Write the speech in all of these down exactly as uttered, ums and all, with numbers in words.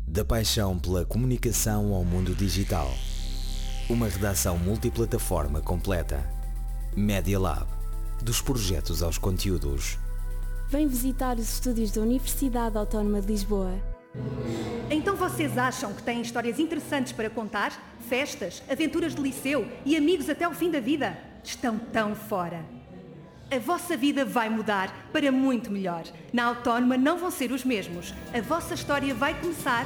Da paixão pela comunicação ao mundo digital. Uma redação multiplataforma completa. Media Lab. Dos projetos aos conteúdos. Vem visitar os estúdios da Universidade Autónoma de Lisboa. Então vocês acham que têm histórias interessantes para contar? Festas, aventuras de liceu e amigos até o fim da vida? Estão tão fora. A vossa vida vai mudar para muito melhor. Na Autónoma não vão ser os mesmos. A vossa história vai começar...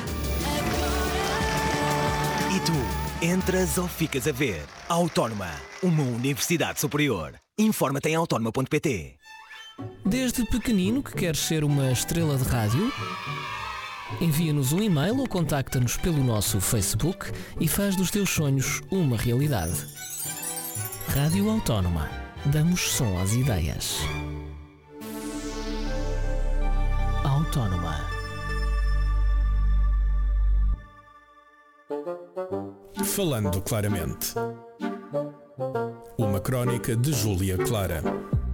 E tu, entras ou ficas a ver? Autónoma, uma universidade superior. Informa-te em autónoma ponto pt. Desde pequenino que queres ser uma estrela de rádio? Envia-nos um e-mail ou contacta-nos pelo nosso Facebook e faz dos teus sonhos uma realidade. Rádio Autónoma. Damos som às ideias. Autónoma. Falando claramente. Uma crónica de Júlia Clara.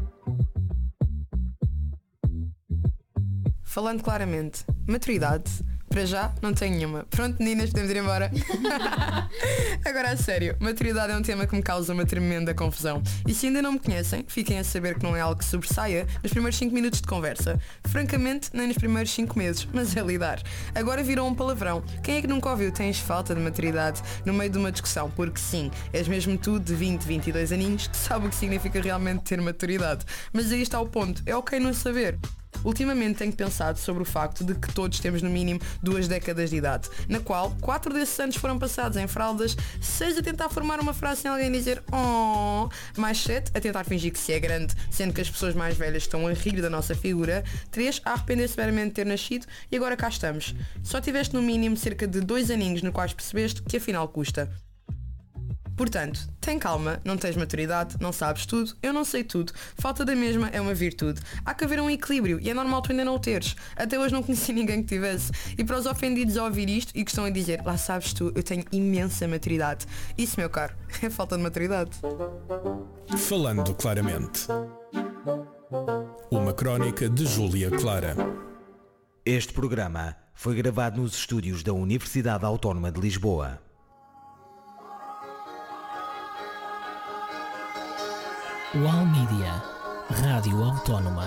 Falando claramente, maturidade, para já não tenho nenhuma. Pronto, meninas, podemos ir embora. Agora a sério, maturidade é um tema que me causa uma tremenda confusão. E se ainda não me conhecem, fiquem a saber que não é algo que sobressaia nos primeiros cinco minutos de conversa. Francamente, nem nos primeiros cinco meses, mas é lidar. Agora virou um palavrão. Quem é que nunca ouviu tens falta de maturidade no meio de uma discussão? Porque sim, és mesmo tu de vinte, vinte e dois aninhos que sabe o que significa realmente ter maturidade. Mas aí está o ponto, é ok não saber. Ultimamente tenho pensado sobre o facto de que todos temos no mínimo duas décadas de idade, na qual quatro desses anos foram passados em fraldas, seis a tentar formar uma frase sem alguém dizer oh, mais sete a tentar fingir que se é grande, sendo que as pessoas mais velhas estão a rir da nossa figura, três a arrepender-se severamente de ter nascido e agora cá estamos. Só tiveste no mínimo cerca de dois aninhos no quais percebeste que afinal custa. Portanto, tem calma, não tens maturidade, não sabes tudo, eu não sei tudo, falta da mesma é uma virtude. Há que haver um equilíbrio e é normal tu ainda não o teres. Até hoje não conheci ninguém que tivesse. E para os ofendidos a ouvir isto e que estão a dizer, lá sabes tu, eu tenho imensa maturidade. Isso, meu caro, é falta de maturidade. Falando claramente. Uma crónica de Júlia Clara. Este programa foi gravado nos estúdios da Universidade Autónoma de Lisboa. UAL Mídia, Rádio Autónoma.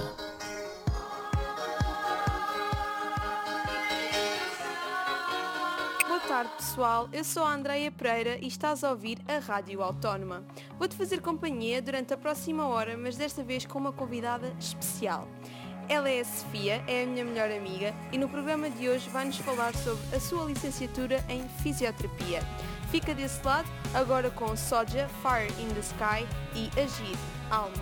Boa tarde, pessoal. Eu sou a Andreia Pereira e estás a ouvir a Rádio Autónoma. Vou-te fazer companhia durante a próxima hora, mas desta vez com uma convidada especial. Ela é a Sofia, é a minha melhor amiga e no programa de hoje vai-nos falar sobre a sua licenciatura em Fisioterapia. Fica desse lado, agora com Soja, Fire in the Sky e Agir, Alma.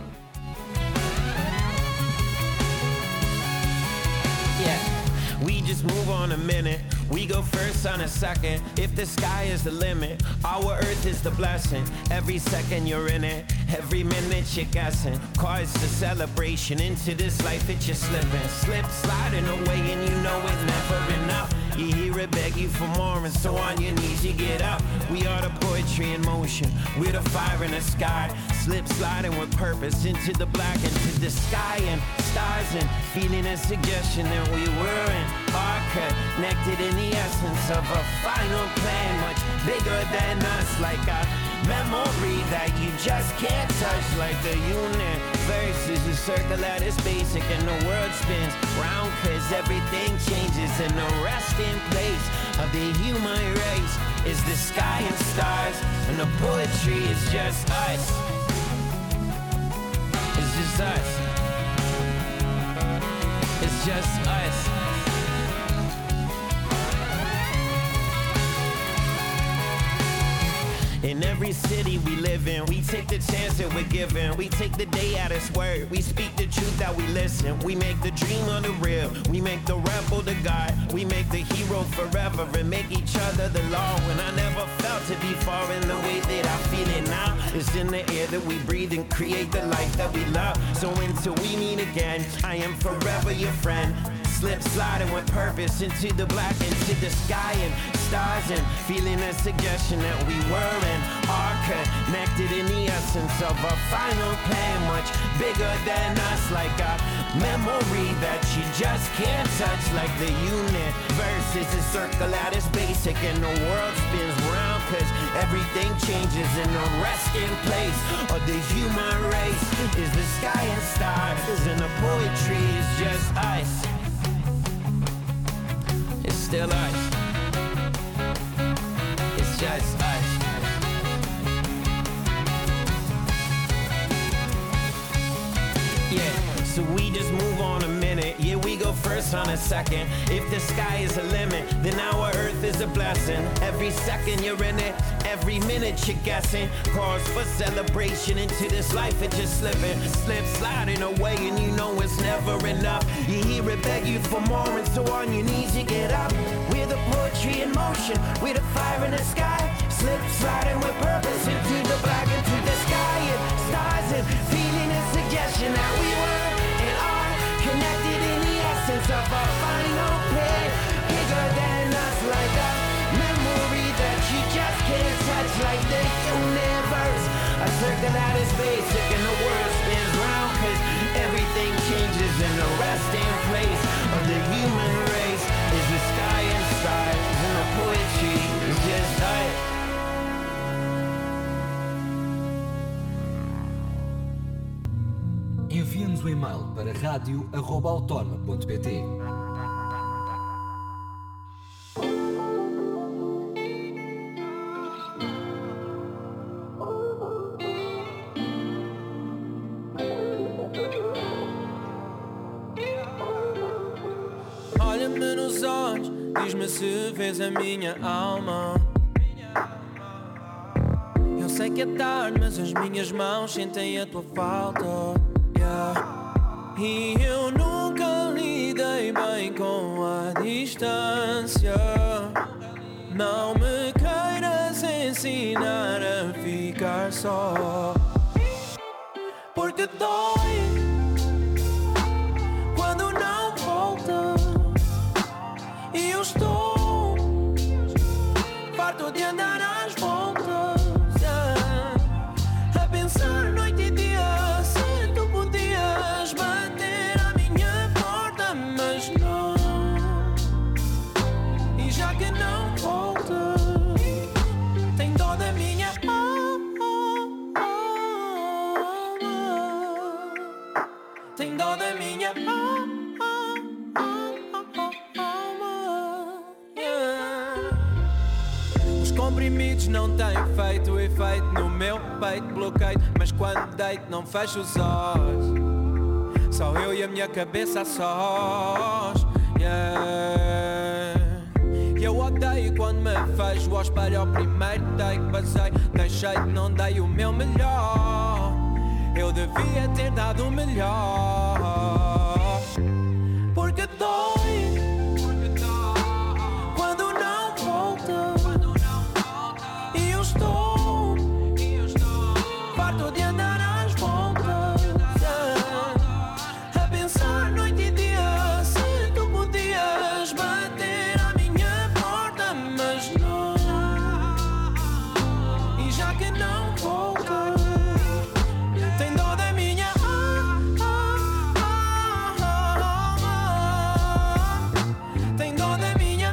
Yeah, we just move on a minute. We go first on a second. If the sky is the limit, our earth is the blessing. Every second you're in it, every minute you're guessing. Cause the celebration into this life it's just slipping. Slip sliding away and you know it's never enough. You hear it beg you for more and so on your knees you get up. We are the poetry in motion, we're the fire in the sky. Slip sliding with purpose into the black, into the sky and stars and feeling a suggestion that we were and are connected in the essence of a final plan much bigger than us, like a memory that you just can't touch, like the universe is a circle that is basic and the world spins round cause everything changes and the resting place of the human race is the sky and stars and the poetry is just us. It's just us. It's just us. In every city we live in, we take the chance that we're given. We take the day at its word. We speak the truth that we listen. We make the dream of the real. We make the rebel the God. We make the hero forever and make each other the law. When I never felt to be far in the way that I feel it now. It's in the air that we breathe and create the life that we love. So until we meet again, I am forever your friend. slip sliding with purpose into the black, into the sky and stars, and feeling a suggestion that we were and are connected in the essence of a final plan, much bigger than us, like a memory that you just can't touch, like the universe is a circle that is basic and the world spins round, cause everything changes in the resting place of the human race is the sky and stars, and the poetry is just us. It's still us. It's just us. Yeah, so we just move on a minute. Yeah, we go first on a second. If the sky is a limit, then our earth is a blessing. Every second you're in it, every minute you're guessing. Cause for celebration into this life, it's just slipping. Slip sliding away and you know it's never enough. You hear it beg you for more, and so on your knees you get up. We're the poetry in motion, we're the fire in the sky. Slip sliding with purpose into the black, into the sky and stars, and feeling a suggestion that we were and are connected in the essence of a final plan, bigger than us, like a memory that you just can't touch, like the universe, a circle that is basic and the world spins round, cause everything changes in the resting place of the human race is the sky and stars, and the poetry is just us. Envie-nos um e-mail para rádio arroba autónoma ponto pt. Olha-me nos olhos, diz-me se vês a minha alma. Eu sei que é tarde, mas as minhas mãos sentem a tua falta. E eu nunca lidei bem com a distância. Não me queiras ensinar a ficar só, porque dói quando não volta. E eu estou farto de andar às voltas, a pensar noite e dia. Não tem feito efeito no meu peito, bloqueio. Mas quando deito não fecho os olhos, só eu e a minha cabeça a sós, yeah. Eu odeio quando me vejo ao espelho ao primeiro take. Basei, deixei que não dei o meu melhor. Eu devia ter dado o melhor, porque dói quando não volta. Estou farto de andar às voltas, a pensar noite e dia. Se tu podias bater à minha porta, mas não. E já que não volta, tem dó da minha alma. Tem dó da minha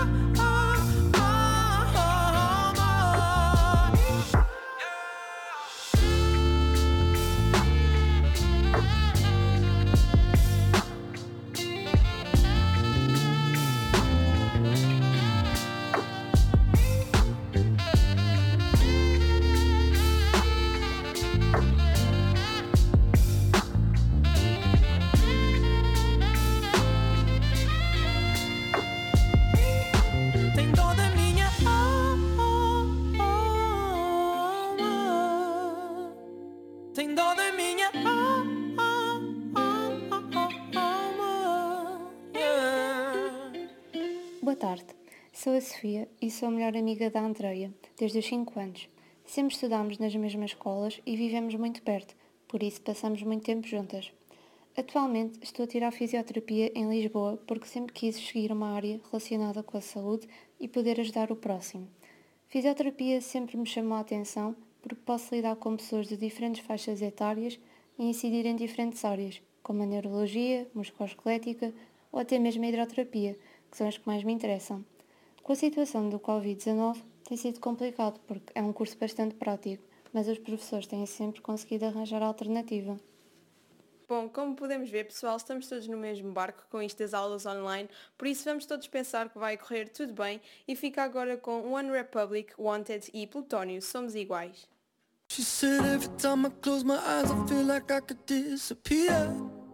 Boa tarde, sou a Sofia e sou a melhor amiga da Andreia, desde os cinco anos. Sempre estudamos nas mesmas escolas e vivemos muito perto, por isso passamos muito tempo juntas. Atualmente estou a tirar fisioterapia em Lisboa porque sempre quis seguir uma área relacionada com a saúde e poder ajudar o próximo. Fisioterapia sempre me chamou a atenção porque posso lidar com pessoas de diferentes faixas etárias e incidir em diferentes áreas, como a neurologia, musculoesquelética ou até mesmo a hidroterapia, que são as que mais me interessam. Com a situação do covid dezanove tem sido complicado porque é um curso bastante prático, mas os professores têm sempre conseguido arranjar alternativa. Bom, como podemos ver, pessoal, estamos todos no mesmo barco com isto das aulas online, por isso vamos todos pensar que vai correr tudo bem e fica agora com One Republic, Wanted e Plutónio, Somos Iguais. She said every time I close my eyes I feel like I could disappear.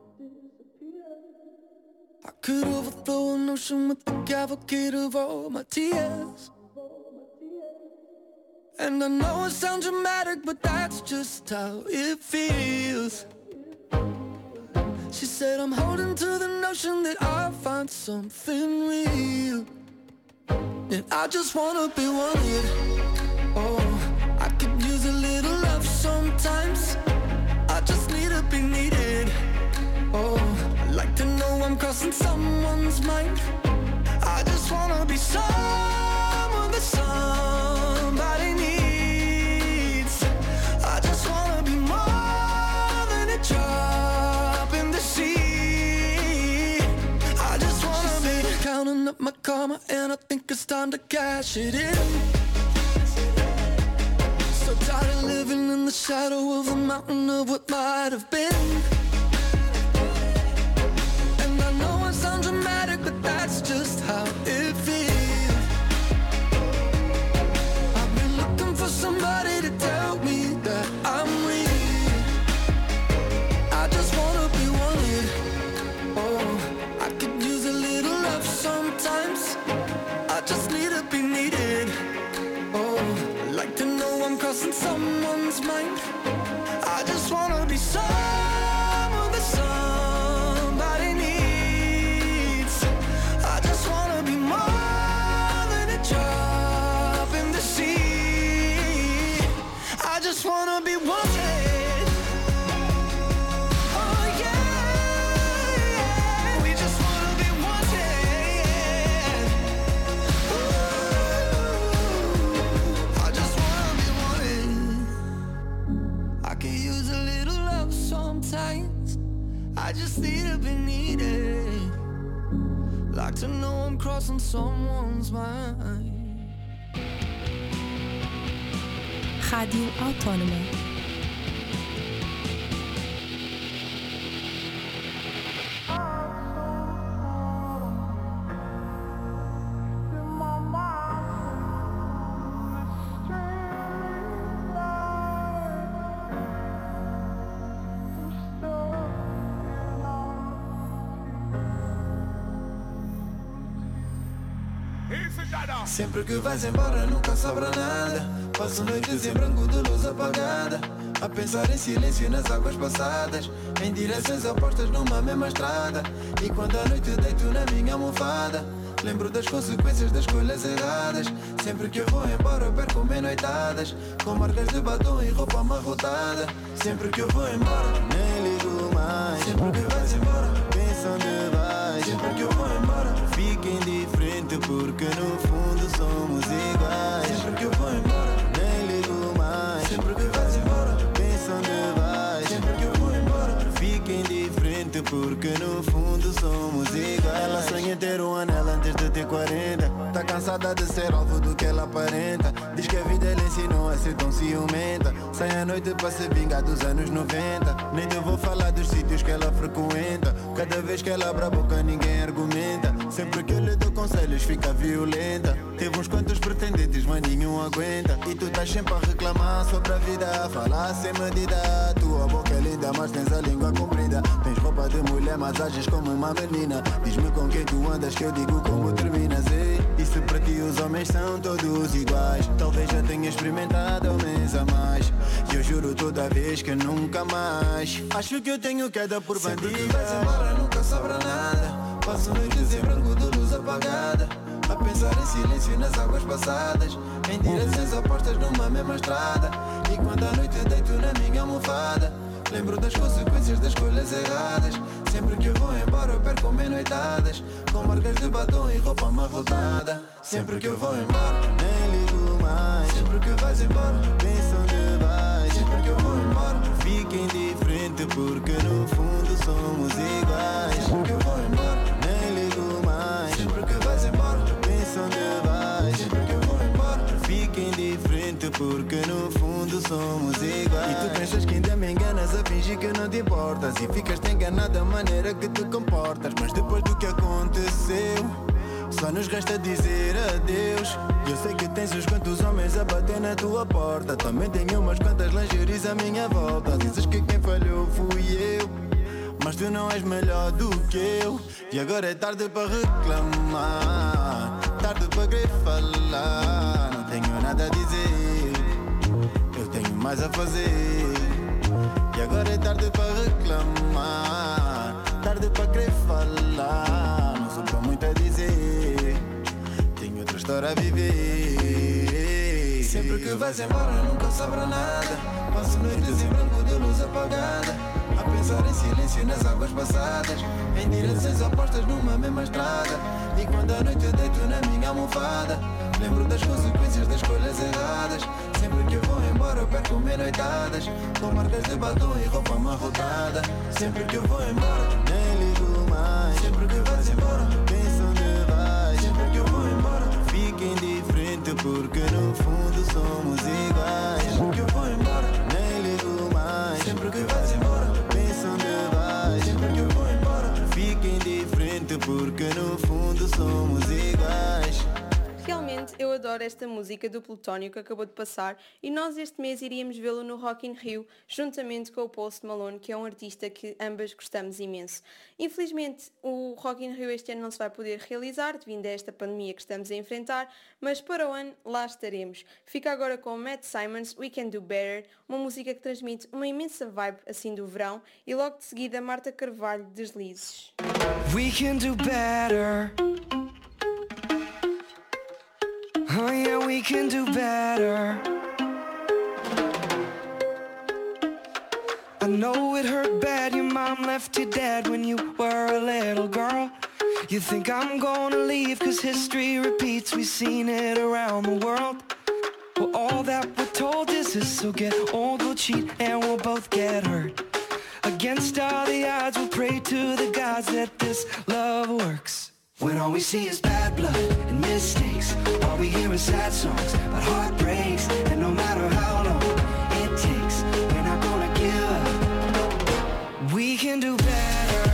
I could overthrow an ocean with the cavalcade of all my tears. And I know it sounds dramatic, but that's just how it feels. She said I'm holding to the notion that I'll find something real. And I just wanna be wanted. Oh, I could use a little love sometimes. I just need to be needed. Oh, I'd like to know I'm crossing someone's mind. I just wanna be someone that somebody needs. I just wanna be more than a drop in the sea. I just wanna She be said, counting up my karma and I think it's time to cash it in. So tired of living in the shadow of the mountain of what might have been. And I know it sounds dramatic, but that's just how it feels. I've been looking for somebody to tell me that I'm real. I just wanna be wanted. Oh, I could use a little love sometimes. I just need to be needed. Oh, I'd like to know I'm crossing someone's mind. I just wanna be someone that somebody needs. I just wanna be more than a drop in the sea. I just wanna be wanted. Oh yeah, yeah. We just wanna be wanted. Ooh, I just wanna be wanted. I could use a little love sometimes. I just need to be needed. Like to know I'm crossing someone's mind. Rádio Autónoma. Sempre que vais embora nunca sobra nada. Passo noites em branco de luz apagada, a pensar em silêncio nas águas passadas, em direções opostas numa mesma estrada. E quando à noite deito na minha almofada, lembro das consequências das escolhas erradas. Sempre que eu vou embora eu perco bem noitadas, com marcas de batom e roupa amarrotada. Sempre que eu vou embora nem ligo mais. Sempre que vais embora pensa onde vais. Sempre que eu vou embora fica indiferente, porque no fundo somos iguais. Sempre que eu vou embora nem ligo mais. Sempre que vais embora pensa onde vais. Sempre que eu vou embora fica indiferente, porque no fundo somos iguais. Ela sonha em ter um anel antes de ter quarenta. Tá cansada de ser alvo do que ela aparenta. Diz que a vida lhe ensinou a ser tão ciumenta. Sai à noite para se vingar dos anos noventa. Nem te vou falar dos sítios que ela frequenta. Cada vez que ela abre a boca ninguém argumenta. Sempre que eu lhe dou conselhos fica violenta. Teve uns quantos pretendentes mas nenhum aguenta. E tu estás sempre a reclamar sobre a vida, a falar sem medida. Tua boca é linda mas tens a língua comprida. Tens roupa de mulher mas ages como uma menina. Diz-me com quem tu andas que eu digo como terminas. Ei, e se para ti os homens são todos iguais? Talvez já tenha experimentado ao menos a mais. E eu juro toda vez que nunca mais. Acho que eu tenho queda por bandida. Sempre que vais embora nunca sobra nada. Passo noites em branco de luz apagada, a pensar em silêncio nas águas passadas, em direções opostas numa mesma estrada. E quando à noite deito na minha almofada, Lembro das consequências das escolhas erradas. Sempre que eu vou embora eu perco mil noitadas, com marcas de batom e roupa amarrotada. Sempre que eu vou embora, nem ligo mais. Sempre que vais embora, penso onde vais. Sempre que eu vou embora, fica indiferente porque no fundo somos iguais. Sempre que eu vou embora, nem ligo mais. Sempre que vais embora, penso onde vais. Sempre que eu vou embora, fica indiferente porque no fundo somos iguais. E tu pensas que ainda me enganas a fingir que não te importas, e ficas-te enganado da maneira que te comportas. Mas depois do que aconteceu, só nos resta dizer adeus. Eu sei que tens uns quantos homens a bater na tua porta, também tenho umas quantas lingeries à minha volta. Dizes que quem falhou fui eu, mas tu não és melhor do que eu. E agora é tarde para reclamar, tarde para querer falar. Não tenho nada a dizer, eu tenho mais a fazer. E agora é tarde para reclamar, tarde para querer falar. Não sobra muito a dizer, tenho outra história a viver. Sempre que vais embora nunca sobra nada. Passo noites em branco de luz apagada, a pensar em silêncio nas águas passadas, em direções opostas numa mesma estrada. E quando a noite eu deito na minha almofada, lembro das consequências das escolhas erradas. Sempre que eu vou embora eu perco mil noitadas, com marcas de batom e roupa amarrotada. Sempre que eu vou embora, nem ligo mais. Sempre que vais embora, penso onde vais. Sempre que eu vou embora, fica indiferente porque no fundo somos iguais. Sempre que eu vou embora, nem ligo mais. Sempre que vais embora, penso onde vais. Sempre que eu vou embora, fica indiferente porque no fundo somos iguais. Realmente eu adoro esta música do Plutónio que acabou de passar, e nós este mês iríamos vê-lo no Rock in Rio, juntamente com o Post Malone, que é um artista que ambas gostamos imenso. Infelizmente o Rock in Rio este ano não se vai poder realizar devido a esta pandemia que estamos a enfrentar, mas para o ano lá estaremos. Fica agora com Matt Simons, We Can Do Better, uma música que transmite uma imensa vibe assim do verão, e logo de seguida Marta Carvalho, Deslizes. We can do better. Oh yeah, we can do better. I know it hurt bad, your mom left you dead when you were a little girl. You think I'm gonna leave cause history repeats, we've seen it around the world. Well, all that we're told is this, so get old, we'll cheat and we'll both get hurt. Against all the odds, we'll pray to the gods that this love works. When all we see is bad blood and mistakes, all we hear is sad songs about heartbreaks, and no matter how long it takes, we're not gonna give up. We can do better.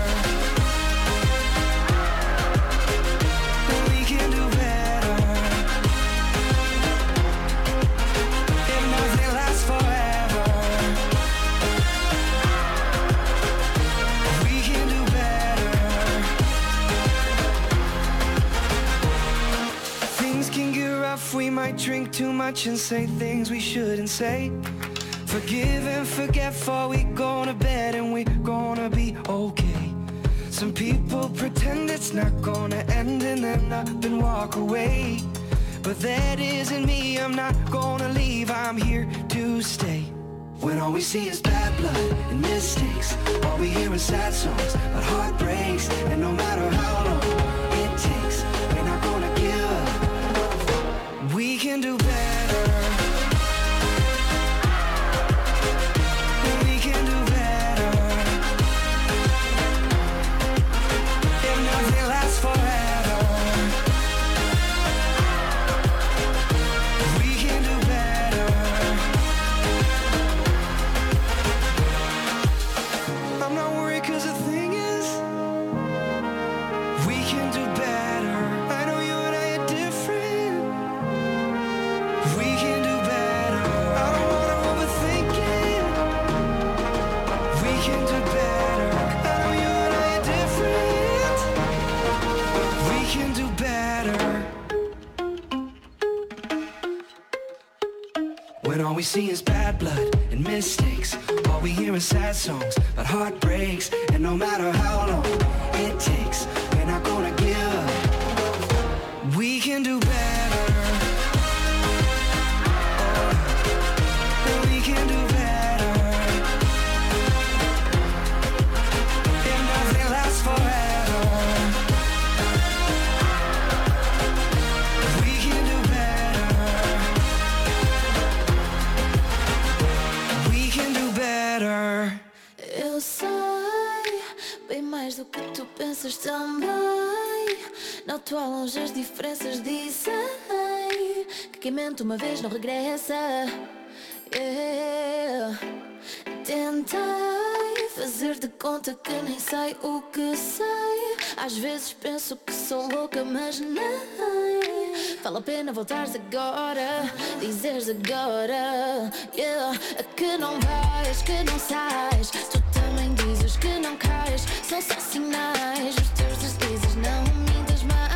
We can do better. If nothing lasts forever, we can do better. Things can get rough, we might drink too much and say things we shouldn't say. Forgive and forget before we go to bed, and we're gonna be okay. Some people pretend it's not gonna end and then up and walk away, but that isn't me, I'm not gonna leave, I'm here to stay. When all we see is bad blood and mistakes, all we hear is sad songs about heartbreaks, and no matter how long it takes, we're not gonna give up. We can do better. We can do better. If nothing lasts forever, we can do better. I'm not worried cause the thing is, we can do better. I know you and I are different. We can do better. I don't wanna overthink it. We can do better. I know you and I are different. We can do better. When all we see is bad blood and mistakes, all we hear is sad songs about heartbreaks, and no matter how long it takes, we're not gonna give up. We can do better. Oh, we can do better. outras também. Noto ao longe as diferenças, dizem que quem mente uma vez não regressa. Yeah. Tentei fazer de conta que nem sei o que sei. Às vezes penso que sou louca, mas não. Vale a pena voltares agora, dizeres agora, yeah. Que não vais, que não sais. Tu também dizes que não cais. São só sinais, os teus deslizes, não mintas mais.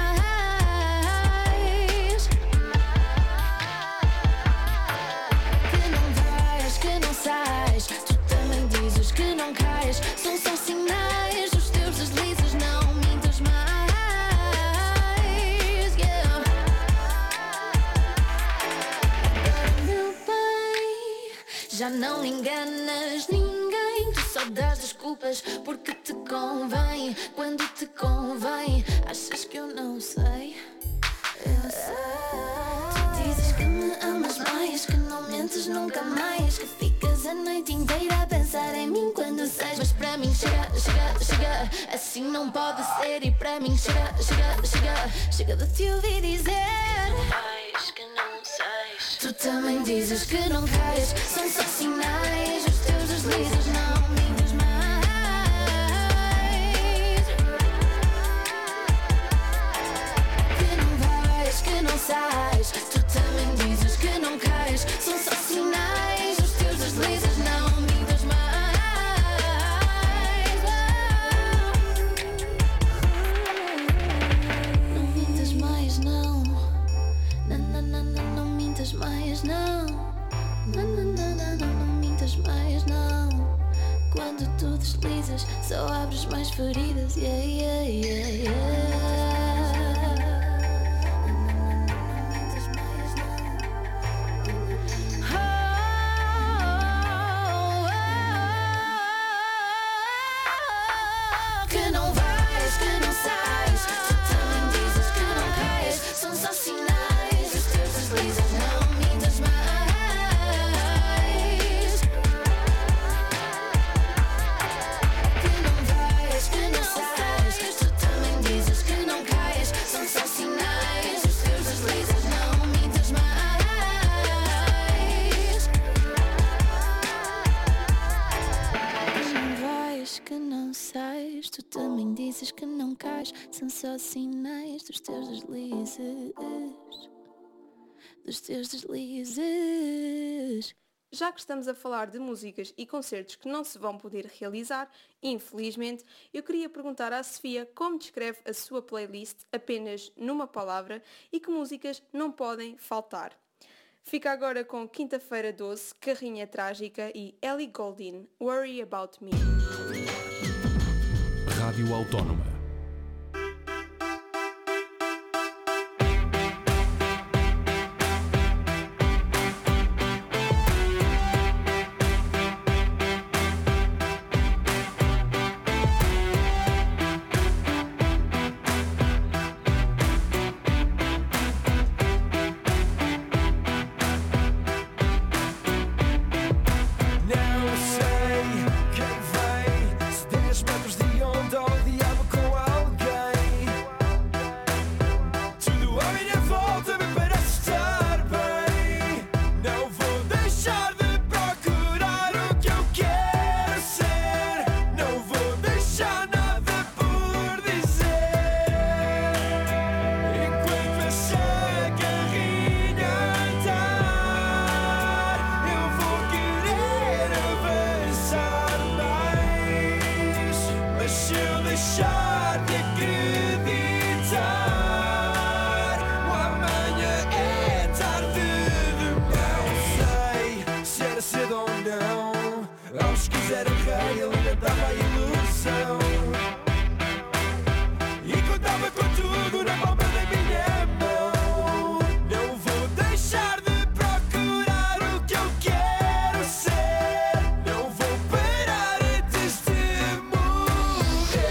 Que não vais, que não sais. Tu também dizes que não cais. São só sinais, os teus deslizes, não mintas mais. Já não enganas ninguém, tu só dás desculpas porque te convém. Quando te convém, achas que eu não sei? Eu sei. Tu dizes que me amas mais, que não mentes nunca mais, que ficas a noite inteira a pensar em mim quando sais. Mas para mim chega, chega, chega, assim não pode ser. E para mim chega, chega, chega, chega de te ouvir dizer que não sais. Tu também dizes que não cais. São só sinais, os teus deslizes, não mintas mais. Que não vais, que não sais. Tu também dizes que não cais. São só sinais, os teus deslizes, não mintas mais. Não mintas mais, não. Não, não, não, não, não mintas mais, não. Não, não, não, não, não, não mintas mais, não. Quando tu deslizas, só abres mais feridas, yeah, yeah, yeah, yeah. Que não vais, que não sais. Tu também dizes que não cais. São só sinais, os teus deslizes, não mintas mais. Que não vais, que não sais. Tu também dizes que não cais. São só sinais, os teus deslizes, não mintas mais. Que não vais, que não sais. Tu também dizes que não cais. São só sinais dos teus deslizes, dos teus deslizes. Já que estamos a falar de músicas e concertos que não se vão poder realizar, infelizmente, eu queria perguntar à Sofia como descreve a sua playlist apenas numa palavra e que músicas não podem faltar. Fica agora com Quinta-feira doze, Carrinha Trágica e Ellie Goulding, Worry About Me. Rádio Autónoma. Não sei quem vem, se dez metros de onda ou diabo com alguém. Tudo à minha volta me parece estar bem. Não vou deixar de procurar o que eu quero ser. Não vou deixar nada por dizer. Enquanto essa carrinha andar, eu vou querer avançar mais. Mas se eu deixar de acreditar, o amanhã é tarde demais. Não sei se era cedo ou não. Aos que quiserem rei, alimentava a ilusão. E contava com tudo na palma da minha mão. Não vou deixar de procurar o que eu quero ser. Não vou parar antes de morrer.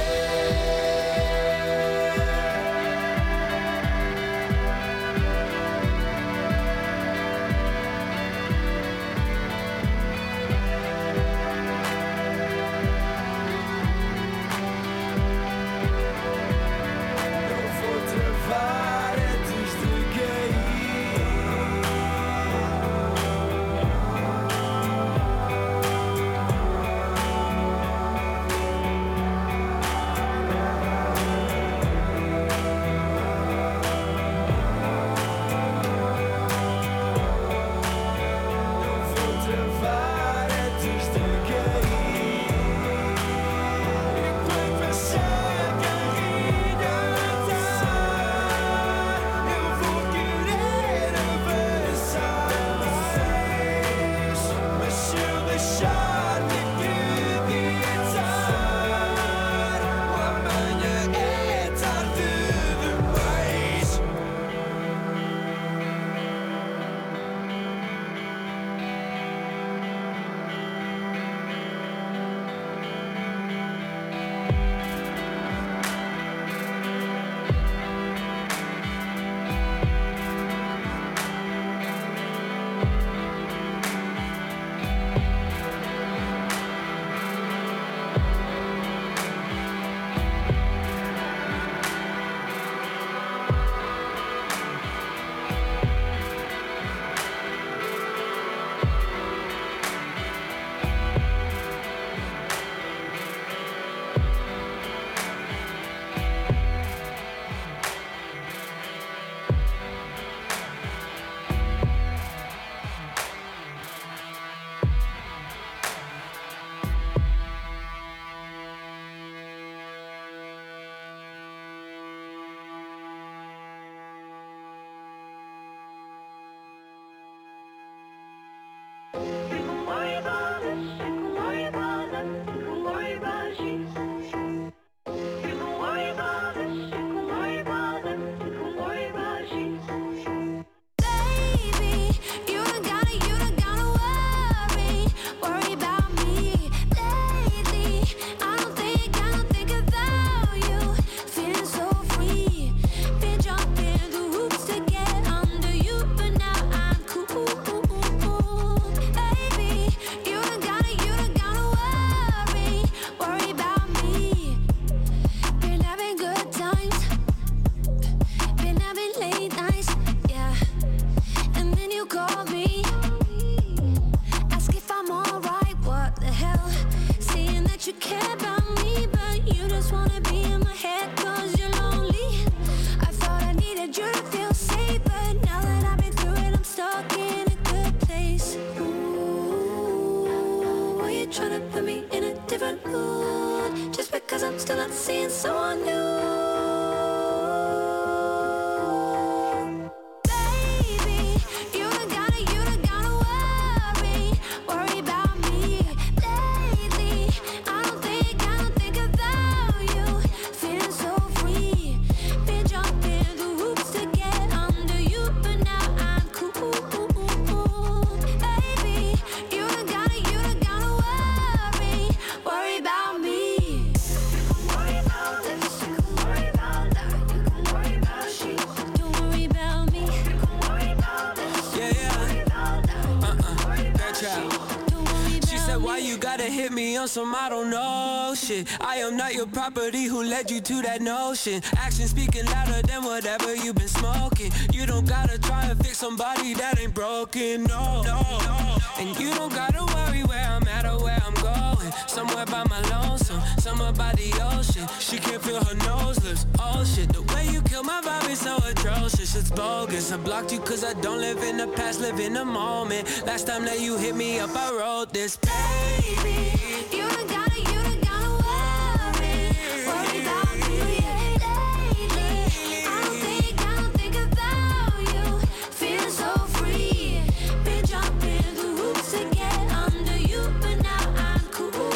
to hit me on some I don't know shit. I am not your property, who led you to that notion? Action speaking louder than whatever you've been smoking. You don't gotta try to fix somebody that ain't broken, no, no, no. And you don't gotta worry where I'm at or where I'm going. Somewhere by my lonesome, somewhere by the ocean. She can't feel her nose lips, oh shit. The way you kill my vibe is so atrocious, it's bogus. I blocked you cause I don't live in the past, live in the moment. Last time that you hit me up, I wrote this. Baby, you don't gotta, you don't gotta worry, worry about me lately. I don't think, I don't think about you, feel so free. Been jumping through hoops to get under you, but now I'm cool.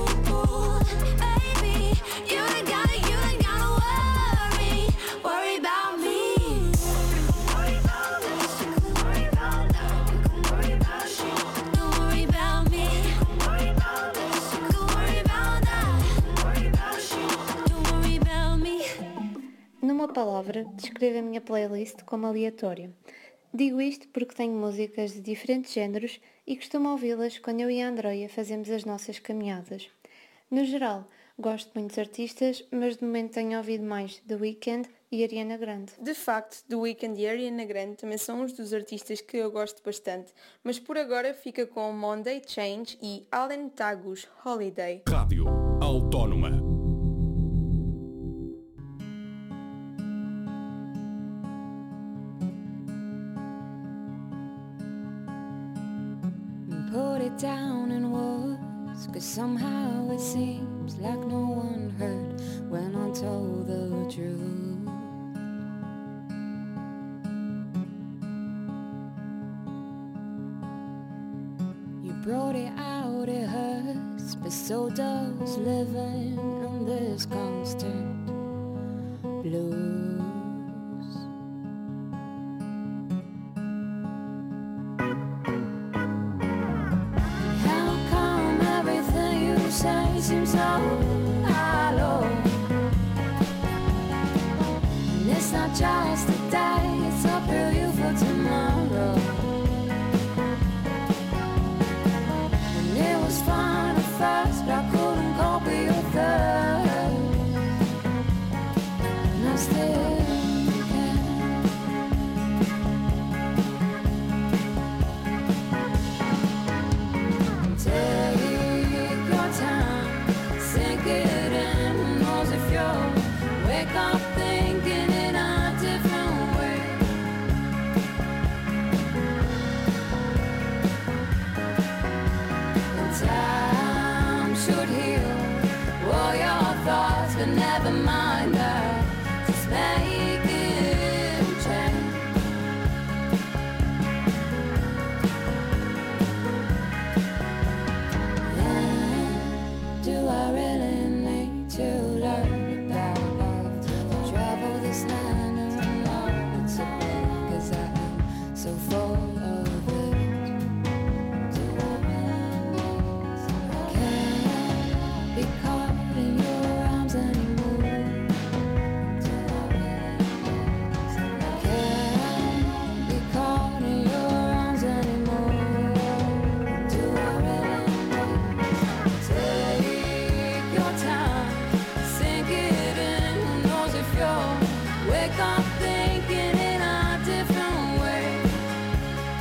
Baby, you don't gotta, you don't gotta worry, worry about me. Worry about us, you can worry about that, you can worry about shit. Don't worry about me. Worry about us, you can worry about that, worry about shit. Don't worry about me. Numa palavra, descrevo a minha playlist como aleatória. Digo isto porque tenho músicas de diferentes géneros e costumo ouvi-las quando eu e a Andreia fazemos as nossas caminhadas. No geral, gosto de muitos artistas, mas de momento tenho ouvido mais The Weeknd e Ariana Grande. De facto, The Weeknd e Ariana Grande também são uns dos artistas que eu gosto bastante, mas por agora fica com Monday Change e Alan Tagus Holiday. Rádio Autónoma. Put it down in words, cause somehow it seems like no one heard when I told the truth. You brought it out, it hurts, but so does living in this constant blues. Say seems so hollow, and it's not just today, it's a preview for tomorrow. And it was fun at first, but I couldn't cope with your thirst, and I still wake up thinking in a different way. And time should heal all your thoughts, but never mind that. Just make it change. And do I really need to learn this land and know it's a bit, cause I am so full of it. Do I can't be caught in your arms anymore. Do I can't be caught in your arms anymore. Do I really take your time, sink it in, who knows if you're wake up thinking in a different way.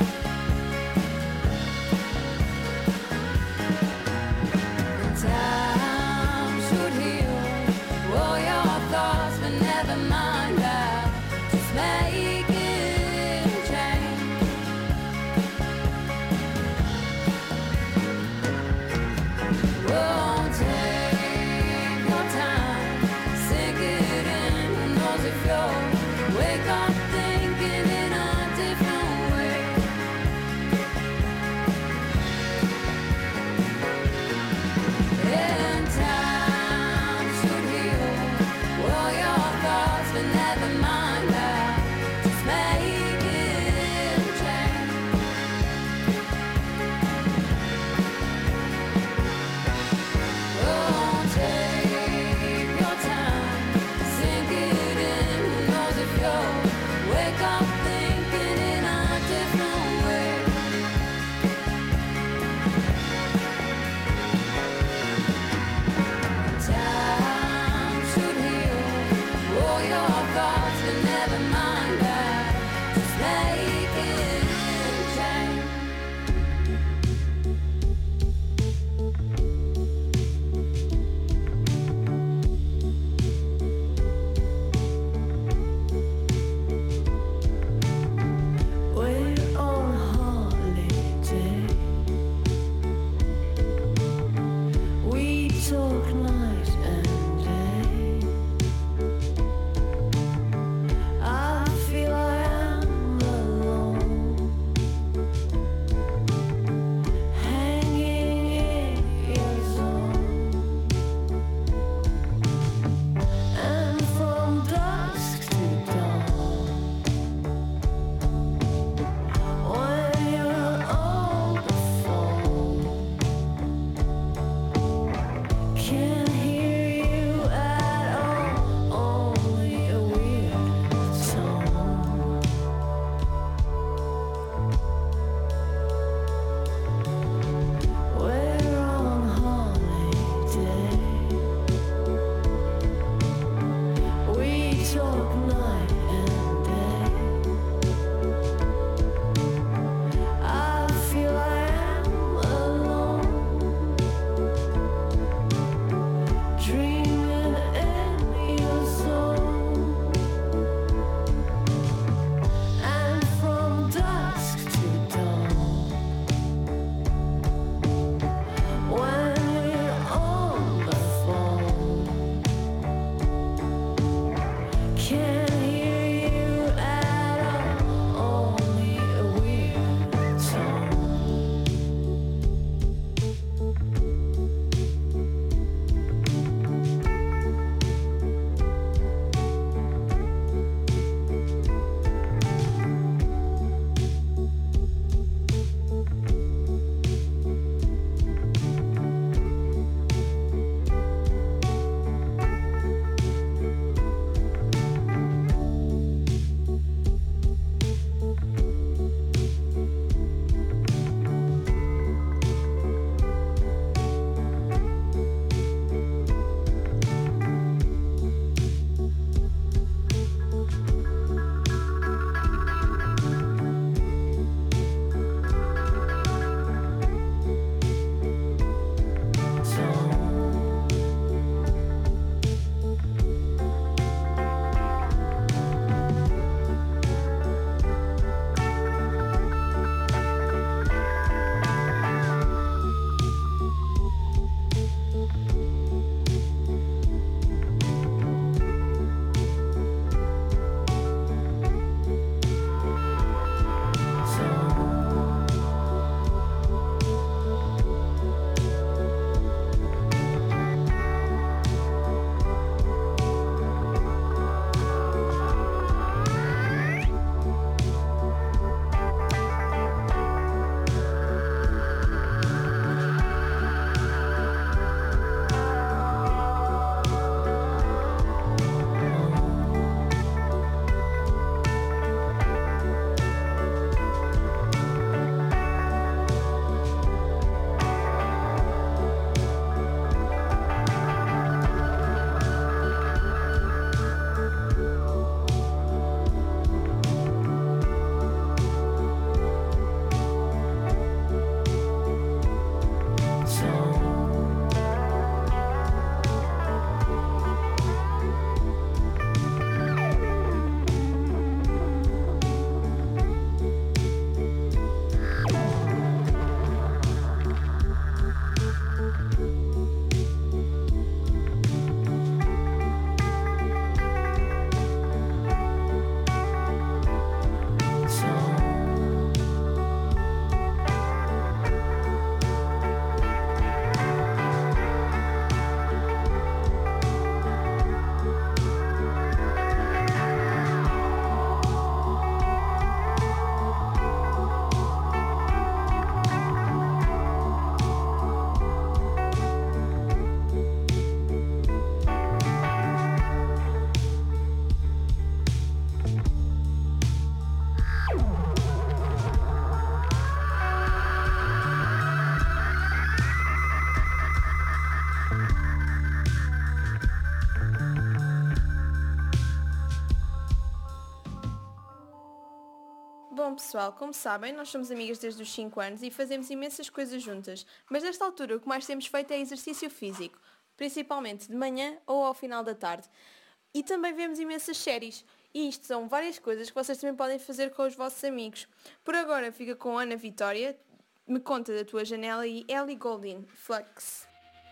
pessoal, como sabem, nós somos amigas desde os cinco anos e fazemos imensas coisas juntas, mas nesta altura o que mais temos feito é exercício físico, principalmente de manhã ou ao final da tarde. E também vemos imensas séries, e isto são várias coisas que vocês também podem fazer com os vossos amigos. Por agora fica com Ana Vitória, Me Conta da Tua Janela, e Ellie Goulding, Flux.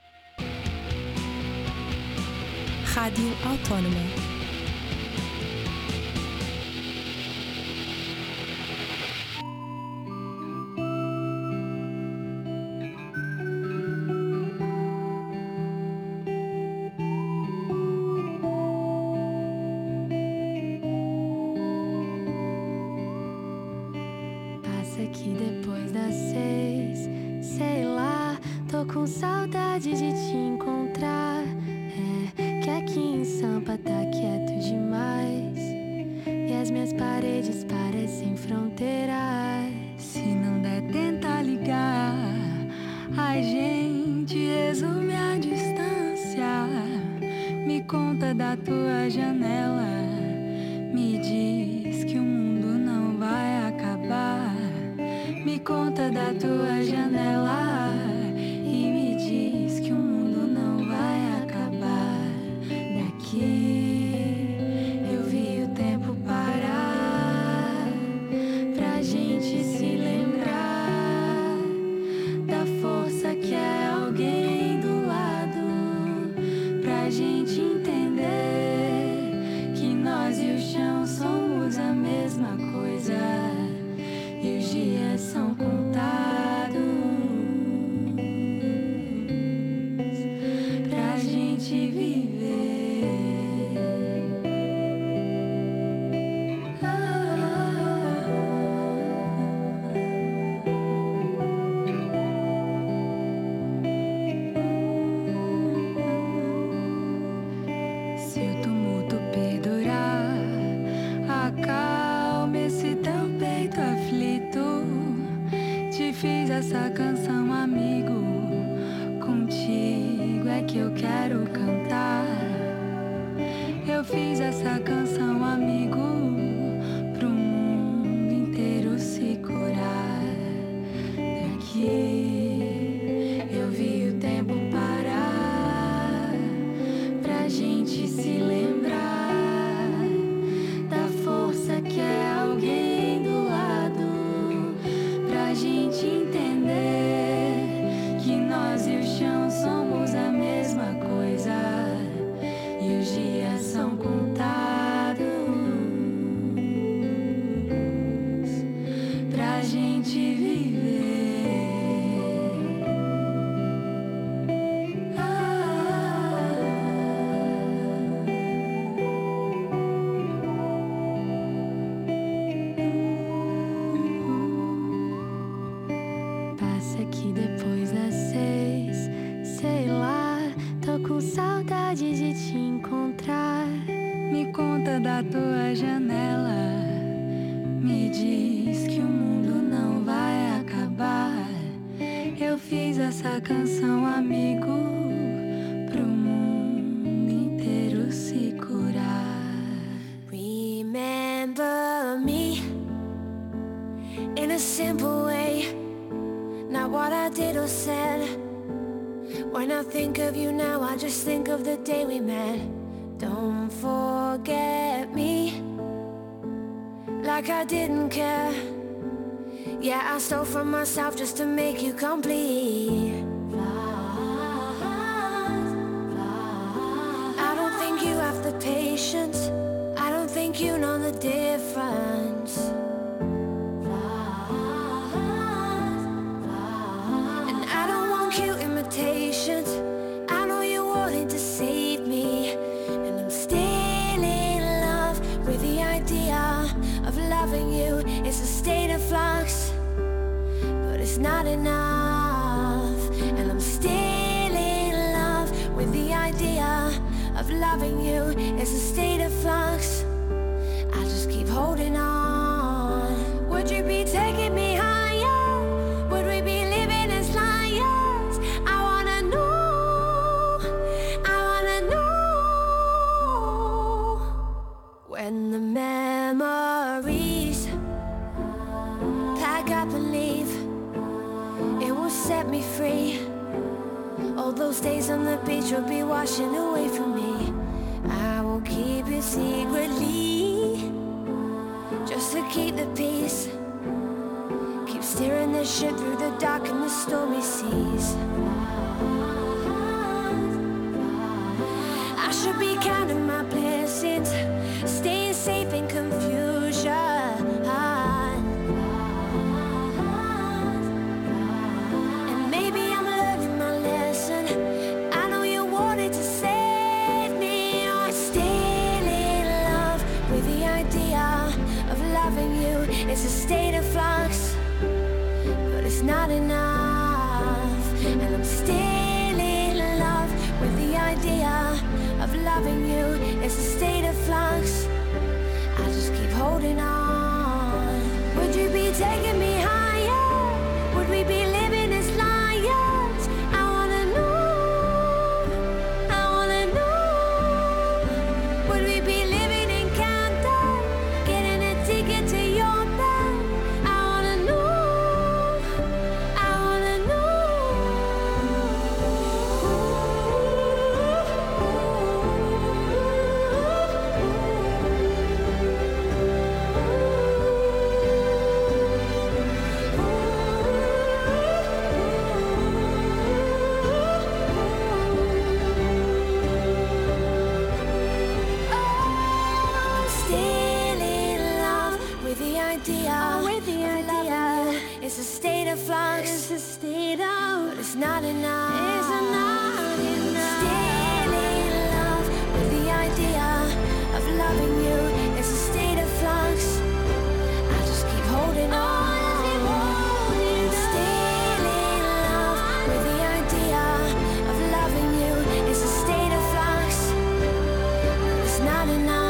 Rádio Autónoma. Que depois das seis, sei lá, tô com saudade de te encontrar. É que aqui em Sampa tá quieto demais e as minhas paredes parecem fronteiras. Se não der, tenta ligar, a gente resume a distância. Me conta da tua janela, me diz que o mundo não vai acabar. Me conta da tua janela e me diz que o mundo não vai acabar. Daqui eu vi o tempo parar pra gente se lembrar da força que é alguém do lado, pra gente entender que nós e o chão somos a mesma coisa. E os dias são contados pra gente viver. Se o tumulto perdurar, acalme esse teu peito aflito. Te fiz essa canção, amigo. Contigo é que eu quero cantar. Eu fiz essa canção, amigo, pro mundo inteiro se curar. Daqui eu vi o tempo parar pra gente se lembrar da força que é alguém do lado, pra gente entender que nós e o chão somos a mesma coisa. E os dias são contados pra gente viver. Passa aqui depois das seis, sei lá, tô com saudade de te encontrar. Me conta da tua janela, me diz que o mundo não vai acabar. Eu fiz essa canção, amigo, pro mundo inteiro se curar. Remember me in a simple way, not what I did or said. When I think of you now, I just think of the day we met. Don't forget me like I didn't care. Yeah, I stole from myself just to make you complete. I don't think you have the patience, I don't think you know the difference. And I don't want cute imitations, I know you wanted to save me. And I'm still in love with the idea of loving you. It's a state of flux, but it's not enough. And I'm still in love with the idea of loving you. It's a state of flux, I just keep holding on. Would you be taking me higher? Would we be living as liars? I wanna know, I wanna know. When the memories take up and leave. It will set me free. All those days on the beach will be washing away from me. I will keep it secretly, just to keep the peace. Keep steering the ship through the dark and the stormy seas. I should be counting my blessings, staying safe in confusion. And maybe I'm learning my lesson. I know you wanted to save me. I'm still in love with the idea of loving you. It's a state of flux, but it's not enough. And I'm still in love with the idea of loving you. It's a state of flux. I just keep holding on. Would you be taking me higher? Would we be living as liars? I wanna know, I wanna know. Would we be living in Canada, getting a ticket to your bed? I wanna know, I wanna know. It's a state of flux. It's a state of, but it's not enough. It's not enough. Still in love with the idea of loving you. It's a state of flux. I just keep holding on. Still in love with the idea of loving you. It's a state of flux, but it's not enough.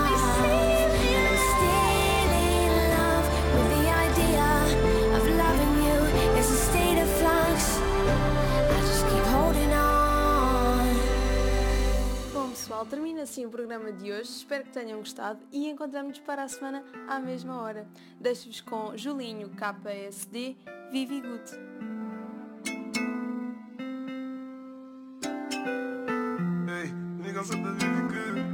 Pessoal, termina assim o programa de hoje, espero que tenham gostado e encontramos-nos para a semana à mesma hora. Deixo-vos com Julinho K S D, Vivi Good. Hey, nigga senta Vivi Good.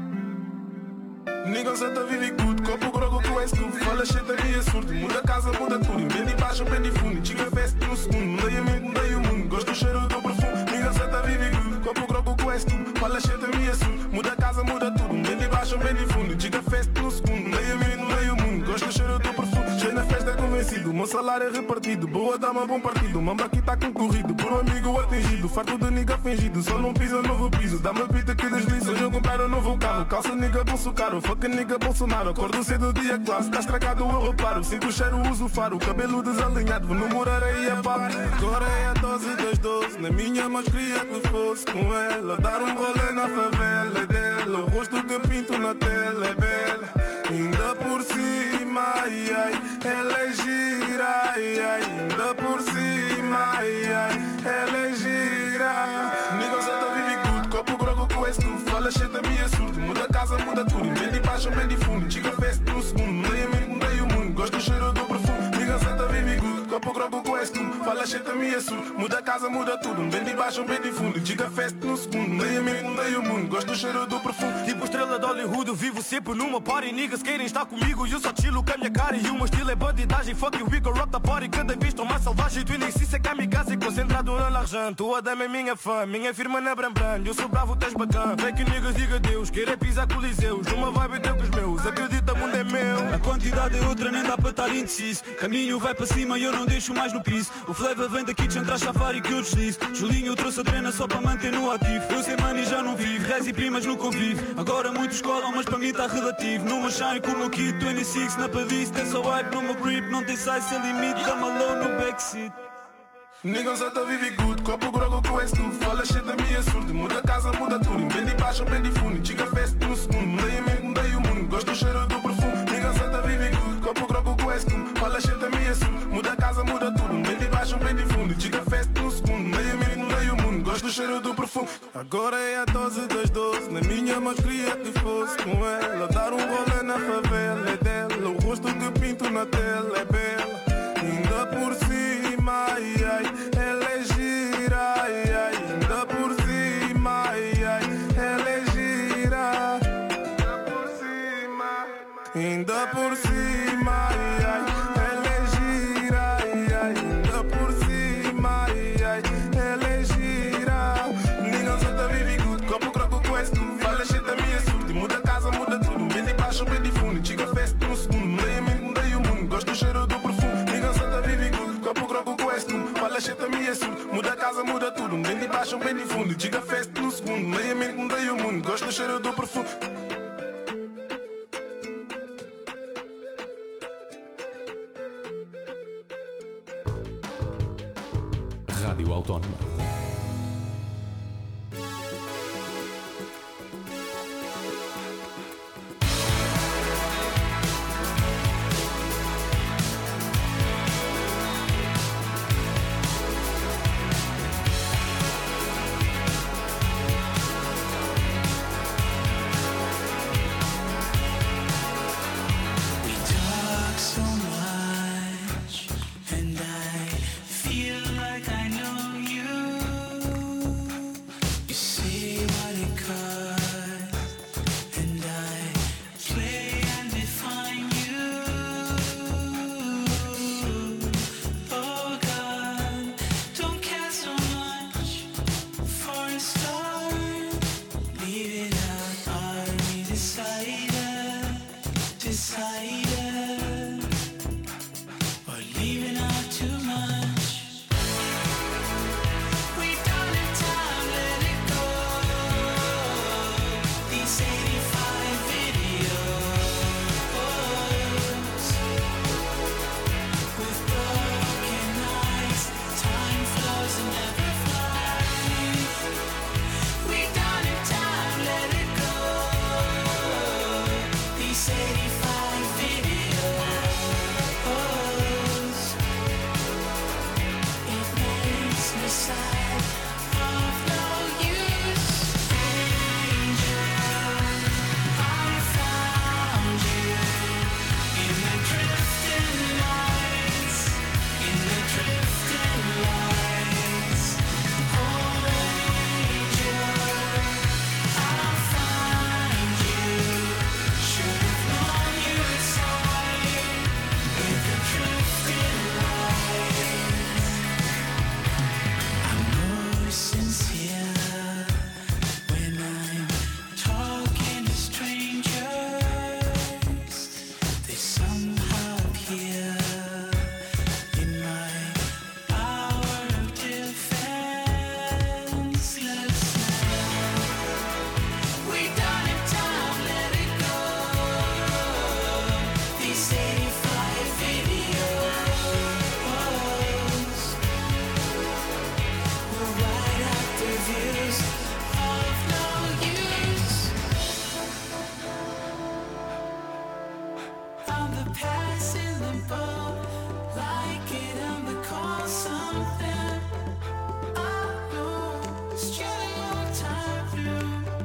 Nigga senta Vivi Good, copo grogo tu és tu. Fala shit da minha surdo, muda a casa, muda tudo. Bem de baixo, bem de fundo, chica fest no segundo. Mudei a mente, mudei o mundo, gosto do cheiro do perfume. Nigga senta Vivi Good, copo grogo tu és tu. Fala shit da minha surdo, muda a casa, muda tudo. Bem de baixo, bem de fundo, chica fest no segundo. Mudei a mente, mudei o mundo, gosto do cheiro do perfume. Cheio na festa convencido, meu salário é repartido. Boa dama, bom partido, mamba aqui tá concorrido. Por um amigo atingido, farto de nigga fingido. Só não pisa novo piso, dá-me pita que desliza. Hoje eu comprar um novo carro, calça nigga bolso caro. Fuck nigga Bolsonaro, acordo cedo dia classe. Tá estragado eu reparo, sinto o cheiro, uso faro. Cabelo desalinhado, vou namorar aí a papo. Agora é a dose das doze, na minha mais queria que fosse com ela. Dar um rolê na favela é dela. O rosto que pinto na tela é bela. Ainda por cima, ai, ai, ela é gira, ai, ai. Ainda por cima, ai, ai, ela é gira. Nigga só tá vive good, copo grogo com esse tu. Fala shit da minha surdo, muda a casa, muda tudo. Bem de baixo, bem de fundo, chica fest no segundo. Mudei a mente, mudei o mundo, gosto do cheiro do perfume. Nigga só tá vive good, copo grogo com esse tu. Fala shit da minha surdo, muda a casa, muda tudo. Bem de baixo, bem de fundo, chica fest no segundo. Mudei a mente, mudei o mundo, gosto do cheiro do perfume. Tipo estrela de Hollywood, eu vivo sempre numa party. Niggas querem estar comigo e eu só chilo com a minha cara. E o meu estilo é bandidagem, fuck you, we go rock the party. Cada vez estou mais selvagem, tu nem se é kamikaze. Concentrado na l'argent, tua dama é minha fã. Minha firma na Brambran, eu sou bravo, tens bacana. Vem que niggas diga Deus, querer pisar coliseus. Numa vibe teu com os meus, acredita, o mundo é meu. A quantidade é outra, nem dá para estar indeciso. Caminho vai para cima e eu não deixo mais no piso. O flavor vem da kitchen, traz safari que eu deslizo. Julinho, eu trouxe a trena só para manter no ativo. Eu sei mano e já não vivo, reis e primas no convívio. Agora muitos colam, mas para mim tá relativo. Numa shine com o meu kit vinte e seis na padice. Tem só wipe no meu grip, não tem size sem limite. Dá-me alone no backseat. Nigga só tá vive good, copo grogo com esse tu. Fala shit da minha surdo, muda a casa, muda tudo. Bem de baixo, bem de fundo, chica fest no segundo. Mudei a mente, mudei o mundo, gosto do cheiro do perfume. Nigga só tá vive good, copo grogo com esse tu. Fala shit da minha surdo, muda a casa, muda tudo. Bem de baixo, bem de fundo, chica fest no segundo. Mudei a mente, mudei o mundo, gosto do cheiro do perfume. Agora é a dose das doze, na minha mais queria que fosse com ela. Dar um rolê na favela é dela, o rosto que pinto na tela é bela. Ainda por cima, ai, ai. Ela é gira, ai, ai. Ainda por cima, ai, ai. Ela é gira. Ninguém só tá vive good, copo croco com esse tudo. Fala shit da minha surte, muda a casa, muda tudo. Vem de baixo, vem de fundo, chica fest num segundo. Mudei a mente, mudei o mundo, gosto do cheiro do perfume. Ninguém só tá vive good, copo croco com esse tudo. Fala shit da minha surte, muda a casa, muda tudo. Vem de baixo, vem de fundo, chica fest num segundo. Mudei a mente, mudei o mundo, gosto do cheiro do perfume. Rádio Autónoma. We talk so much, and I feel like I know you. You say what it costs, and I play and define you. Oh God, don't care so much for a start. Leave it out, are we decided? Decided, or leaving out too much? We don't have time, let it go. These eighty-five videos with broken eyes, time flows and never flies. We don't have time, let it go. These eighty-five videos, it makes me sad, of no use. Angel, I found you in the drifting lights, in the drifting lights. Oh, angel, I'll find you. Should have known you inside with the drifting lights. I'm more sincere when I'm talking to strangers. They somehow appear in my hour of defenselessness. We don't have time, let it go. These eighty-five videos will write out the views of no use. I'm the passing the boat, like it on the call something. I know it's just your time through.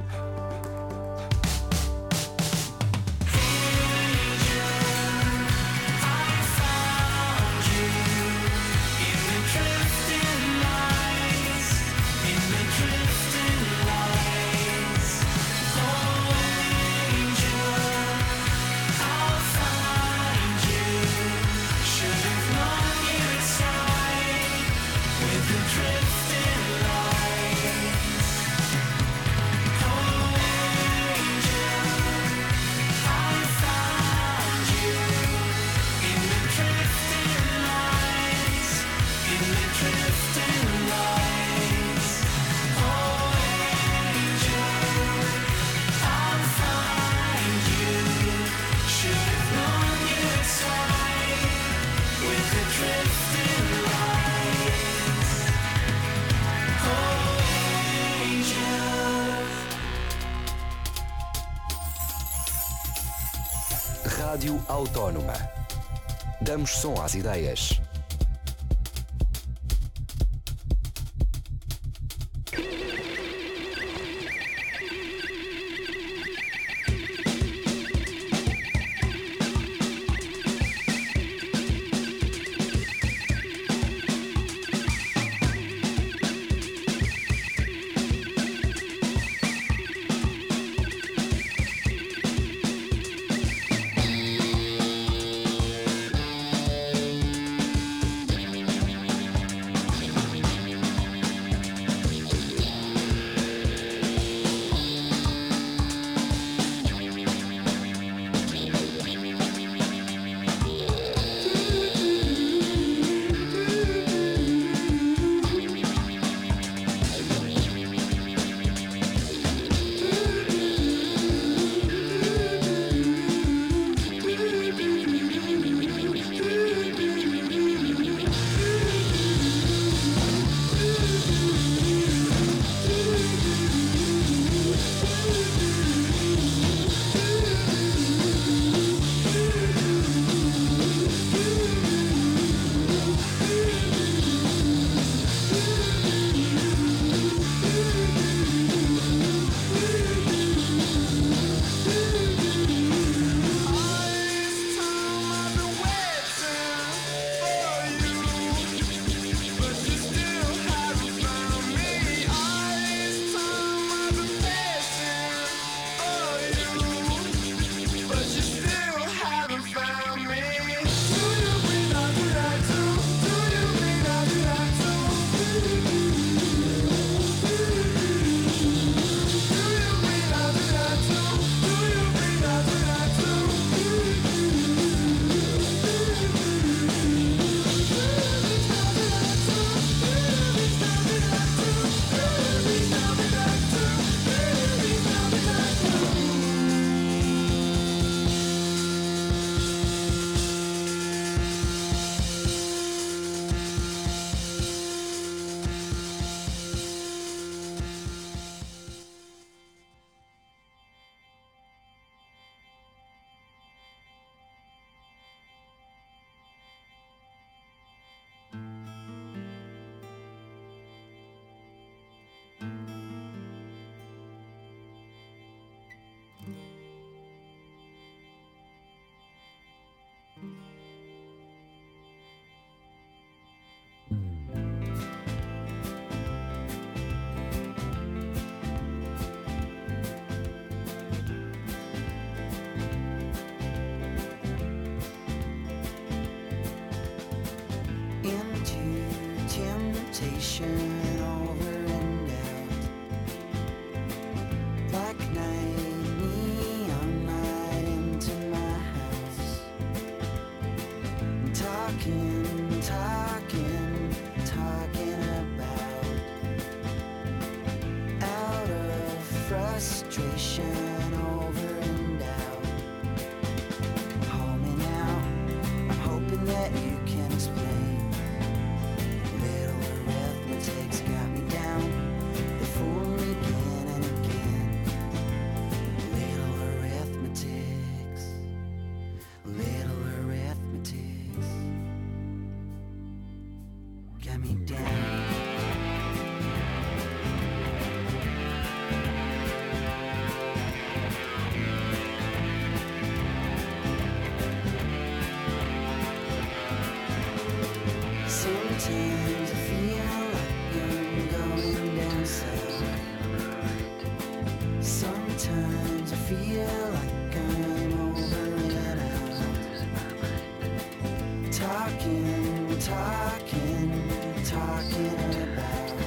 Rádio Autónoma. Damos som às ideias. Sometimes I feel like I'm going down south. Sometimes I feel like I'm over and out. Talking, talking, talking about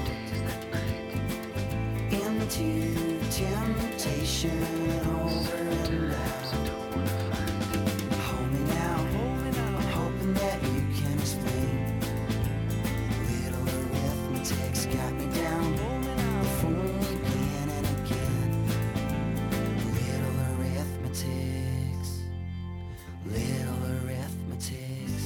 into temptation over and out. Hold me now, I'm hoping that you can explain. Little arithmetic's got me down. The phone again and again. Little arithmetics, little arithmetics.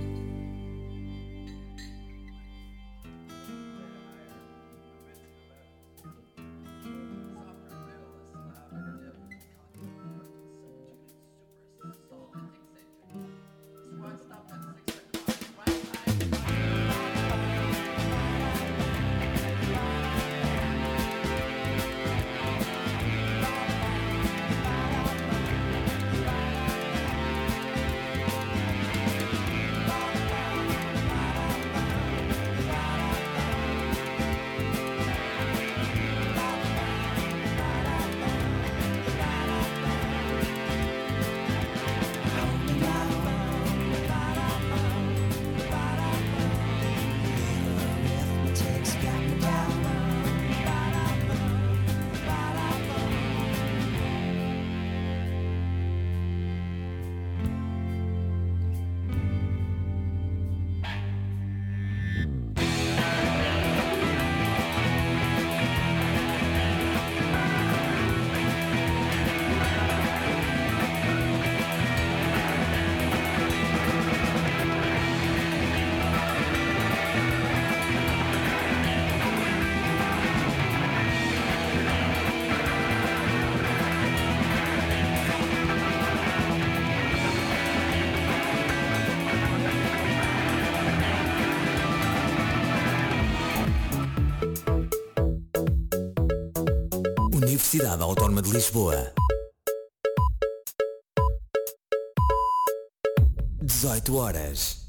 Universidade Autónoma de Lisboa. dezoito horas.